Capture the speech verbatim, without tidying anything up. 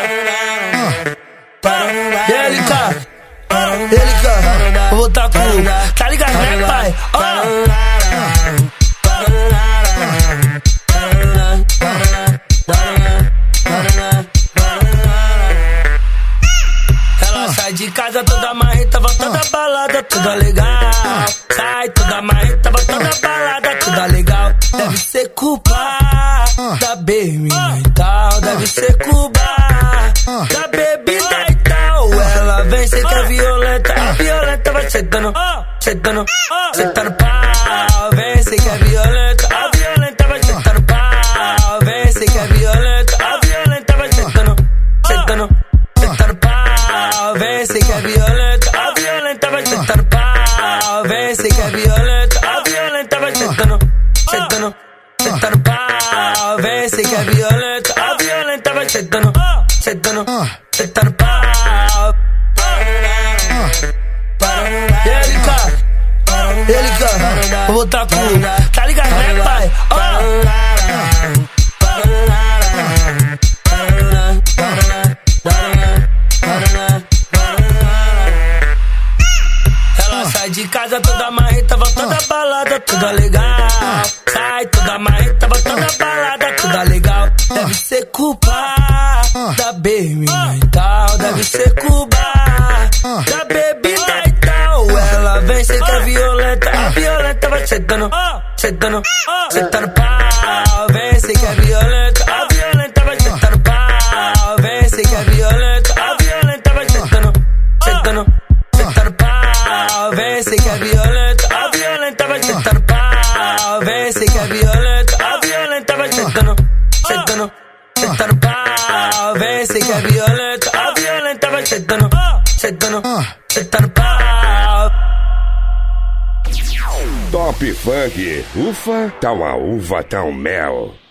E aí, L K, L K, vou voltar com, tá ligado, né, pai? Ó. Ela sai de casa toda marreta, volta da balada, toda legal. Sai toda marreta, volta da balada, toda legal. Deve ser culpa da bebida e tal, deve ser culpa da bebida e tal. Ela vem, cê que é violenta, a violenta vai sentando, sentando, sentando pau. Vem, cê que é violenta, a violenta vai sentando pau. Vem, cê que é violenta, a violenta vai sentando, sentando, sentando pau. Vem, cê que é violenta, a violenta vai sentando pau. Vem, cê que é violenta, a violenta vai sentando, sentando, sentando pau. Vem, cê que é violenta, a violenta vai sentando, sentando, sentando pau. E aí, L K, L K, vou voltar com, tá ligado, né, pai? Ó. Ela sai de casa toda marreta, volta da balada, toda legal. Sai toda marreta, volta da balada, toda legal. Deve ser culpa da bebida e tal, deve ser culpa da bebida e tal. Ela vem, cê que é violenta, a violenta vai sentando, sentando, sentando pau. Vem, cê que é violenta, a violenta vai sentando pau. Vem, cê que é violenta, a violenta vai sentando, sentando, sentando pau. Vem, cê que é violenta, a violenta vai sentando pau. Vem, cê que é violenta, a violenta vai sentando, sentando, sentando pau. Vem, cê que é violenta, a violenta vai sentando, sentando, sentando pau. Top Funk, ufa, tá uma uva, tá um mel.